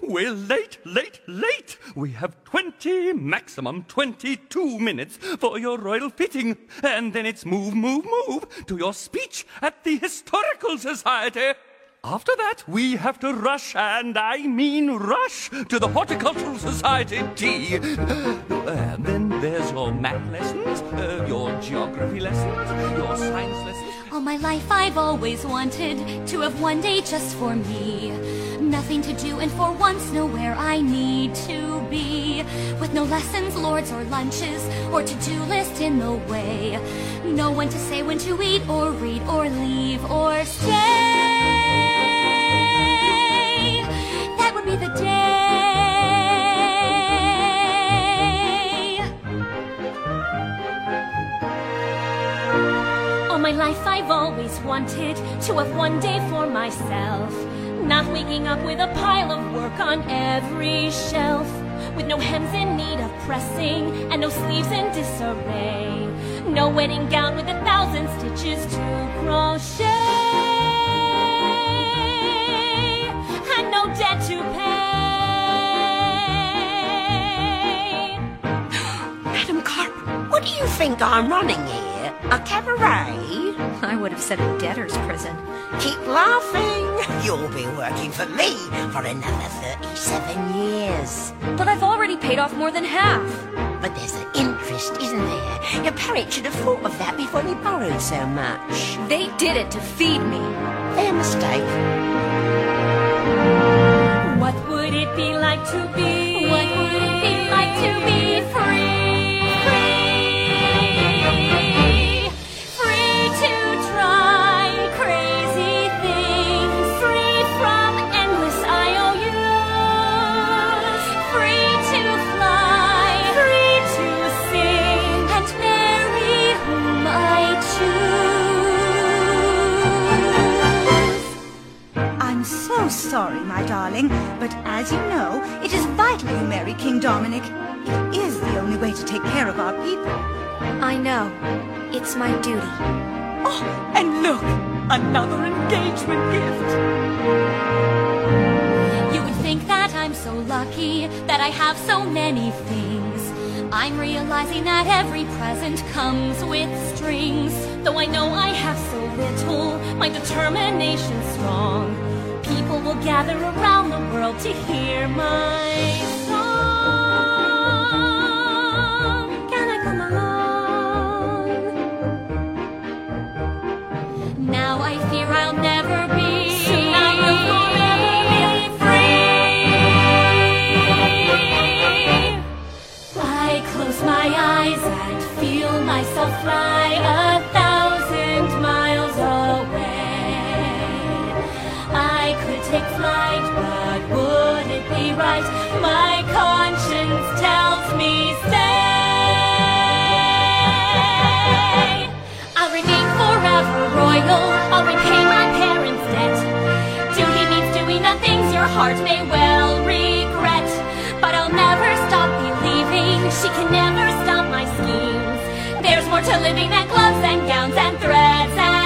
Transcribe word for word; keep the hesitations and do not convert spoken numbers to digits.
we're late, late, late. We have twenty, maximum twenty-two minutes for your royal fitting. And then it's move, move, move to your speech at the Historical Society. After that, we have to rush, and I mean rush, to the Horticultural Society tea. And then there's your math lessons, uh, your geography lessons, your science lessons. All my life I've always wanted to have one day just for me. Nothing to do and for once nowhere I need to be. With no lessons, lords, or lunches, or to-do list in the way. No one to say when to eat or read or leave or stay. That would be the day. All my life I've always wanted to have one day for myself. Not waking up with a pile of work on every shelf. With no hems in need of pressing and no sleeves in disarray. No wedding gown with a thousand stitches to crochet. And no debt to pay. Madam Carp, what do you think I'm running here? A cabaret? I would have said a debtor's prison. Keep laughing. You'll be working for me for another thirty-seven years. But I've already paid off more than half. But there's an interest, isn't there? Your parents should have thought of that before they borrowed so much. They did it to feed me. Their mistake. What would it be like to be? What would it be like to be free? Sorry, my darling, but as you know, it is vital you marry King Dominic. It is the only way to take care of our people. I know. It's my duty. Oh, and look! Another engagement gift! You would think that I'm so lucky that I have so many things. I'm realizing that every present comes with strings. Though I know I have so little, my determination's strong. People will gather around the world to hear my song. Can I come along? Now I fear I'll never be. Soon I will forever be free. I close my eyes and feel myself fly a thousand miles away. I could take flight, but would it be right? My conscience tells me stay. I'll remain forever royal. I'll repay my parents' debt. Duty means doing the things your heart may well regret. But I'll never stop believing. She can never stop my schemes. There's more to living than gloves and gowns and threads and